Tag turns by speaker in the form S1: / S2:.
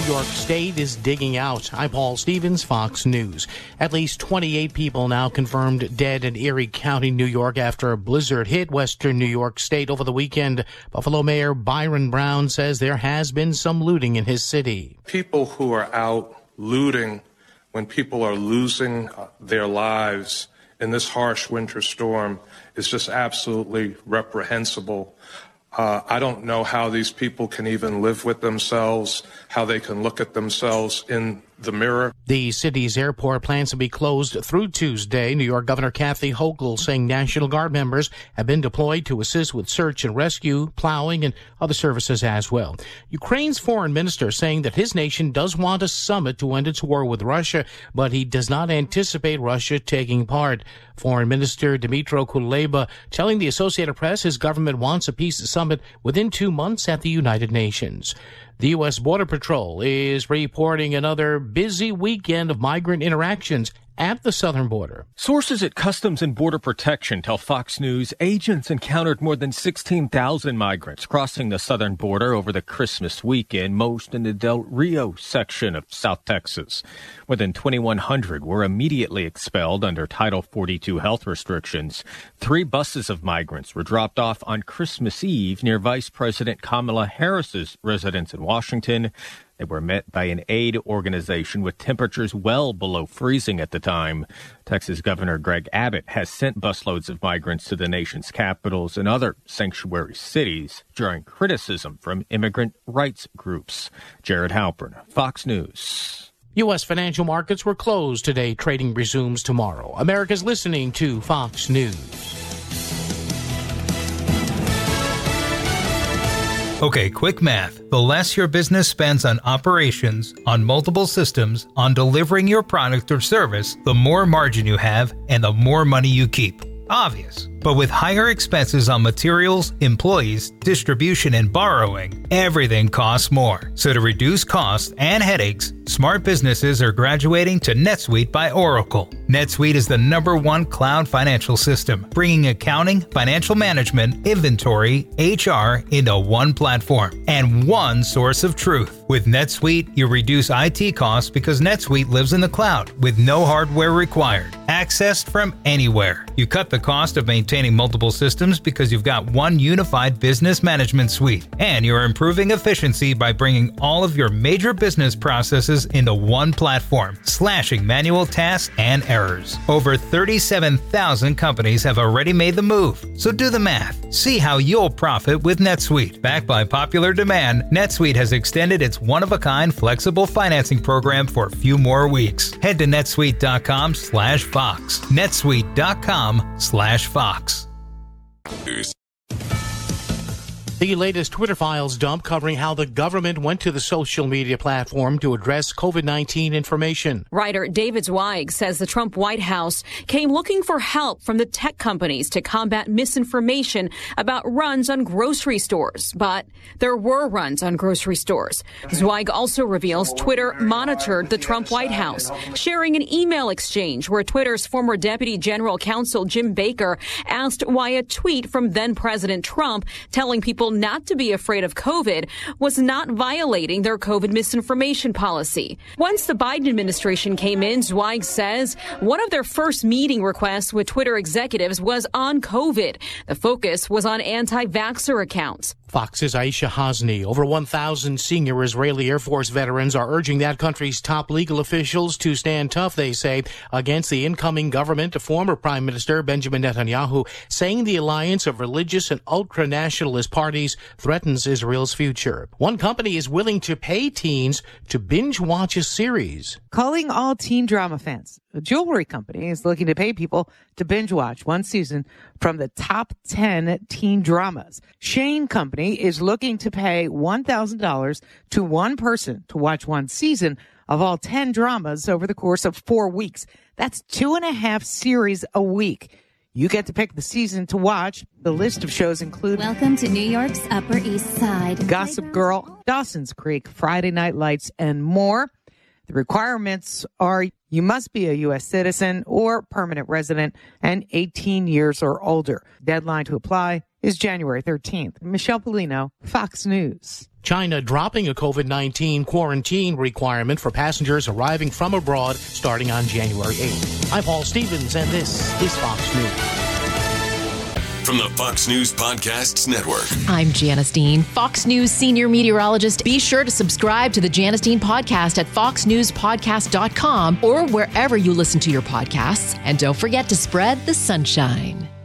S1: York State is digging out. I'm Paul Stevens, Fox News. At least 28 people now confirmed dead in Erie County, New York, after a blizzard hit western New York State over the weekend. Buffalo Mayor Byron Brown says there has been some looting in his city.
S2: People who are out looting when people are losing their lives in this harsh winter storm is just absolutely reprehensible. I don't know how these people can even live with themselves, how they can look at themselves in the mirror.
S1: The city's airport plans to be closed through Tuesday. New York Governor Kathy Hochul saying National Guard members have been deployed to assist with search and rescue, plowing, and other services as well. Ukraine's foreign minister saying that his nation does want a summit to end its war with Russia, but he does not anticipate Russia taking part. Foreign Minister Dmytro Kuleba telling the Associated Press his government wants a peace summit within 2 months at the United Nations. The U.S. Border Patrol is reporting another busy weekend of migrant interactions at the southern border.
S3: Sources at Customs and Border Protection tell Fox News agents encountered more than 16,000 migrants crossing the southern border over the Christmas weekend, most in the Del Rio section of South Texas. More than 2,100 were immediately expelled under Title 42 health restrictions. 3 buses of migrants were dropped off on Christmas Eve near Vice President Kamala Harris's residence in Washington. They were met by an aid organization with temperatures well below freezing at the time. Texas Governor Greg Abbott has sent busloads of migrants to the nation's capitals and other sanctuary cities during criticism from immigrant rights groups. Jared Halpern, Fox News.
S1: U.S. financial markets were closed today. Trading resumes tomorrow. America's listening to Fox News.
S4: Okay, quick math. The less your business spends on operations, on multiple systems, on delivering your product or service, the more margin you have and the more money you keep. Obvious. But with higher expenses on materials, employees, distribution, and borrowing, everything costs more. So to reduce costs and headaches, smart businesses are graduating to NetSuite by Oracle. NetSuite is the #1 cloud financial system, bringing accounting, financial management, inventory, HR into one platform and one source of truth. With NetSuite, you reduce IT costs because NetSuite lives in the cloud with no hardware required. Accessed from anywhere. You cut the cost of maintaining multiple systems because you've got one unified business management suite. And you're improving efficiency by bringing all of your major business processes into one platform, slashing manual tasks and errors. Over 37,000 companies have already made the move. So do the math. See how you'll profit with NetSuite. Backed by popular demand, NetSuite has extended its one-of-a-kind flexible financing program for a few more weeks. Head to netsuite.com/Fox. netsuite.com/Fox.
S1: The latest Twitter Files dump covering how the government went to the social media platform to address COVID-19 information.
S5: Writer David Zweig says the Trump White House came looking for help from the tech companies to combat misinformation about runs on grocery stores. But there were runs on grocery stores. Zweig also reveals Twitter monitored the Trump White House, sharing an email exchange where Twitter's former Deputy General Counsel Jim Baker asked why a tweet from then President Trump telling people not to be afraid of COVID was not violating their COVID misinformation policy. Once the Biden administration came in, Zweig says one of their first meeting requests with Twitter executives was on COVID. The focus was on anti-vaxxer accounts.
S1: Fox's Aisha Hasni. Over 1,000 senior Israeli Air Force veterans are urging that country's top legal officials to stand tough, they say, against the incoming government of former Prime Minister Benjamin Netanyahu, saying the alliance of religious and ultra-nationalist parties threatens Israel's future. One company is willing to pay teens to binge watch a series.
S6: Calling all teen drama fans. A jewelry company is looking to pay people to binge watch one season from the top 10 teen dramas. Shane Company is looking to pay $1,000 to one person to watch one season of all 10 dramas over the course of 4 weeks. That's 2.5 series a week. You get to pick the season to watch. The list of shows include
S7: Welcome to New York's Upper East Side,
S6: Gossip Girl, Dawson's Creek, Friday Night Lights, and more. The requirements are you must be a U.S. citizen or permanent resident and 18 years or older. Deadline to apply is January 13th. Michelle Polino, Fox News.
S1: China dropping a COVID-19 quarantine requirement for passengers arriving from abroad starting on January 8th. I'm Paul Stevens, and this is Fox News.
S8: From the Fox News Podcasts Network.
S9: I'm Janice Dean, Fox News senior meteorologist. Be sure to subscribe to the Janice Dean podcast at foxnewspodcast.com or wherever you listen to your podcasts. And don't forget to spread the sunshine.